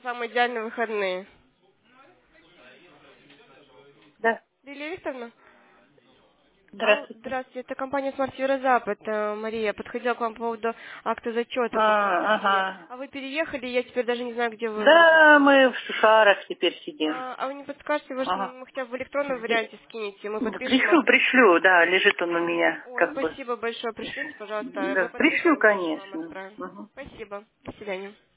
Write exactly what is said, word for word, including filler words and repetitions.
самые идеальные выходные. Да. Лилия Викторовна? Алло, Здравствуйте. здравствуйте, это компания Smart Юго-Запад. Э, Мария, подходила к вам по поводу акта зачета по А, квартире. ага. А вы переехали, я теперь даже не знаю, где вы вроде Да, бы. мы в Сушарах теперь сидим. А, а вы не подскажете, может, Ага. ну, хотя бы в электронном Где? варианте скинете, мы Да, подпишем пришлю, акт. пришлю, да, лежит он у меня, Ой, как бы. спасибо большое, пришлите, пожалуйста, Да, мы пришлю, подпишем и вам конечно. отправим. Мгм. Спасибо, до свидания.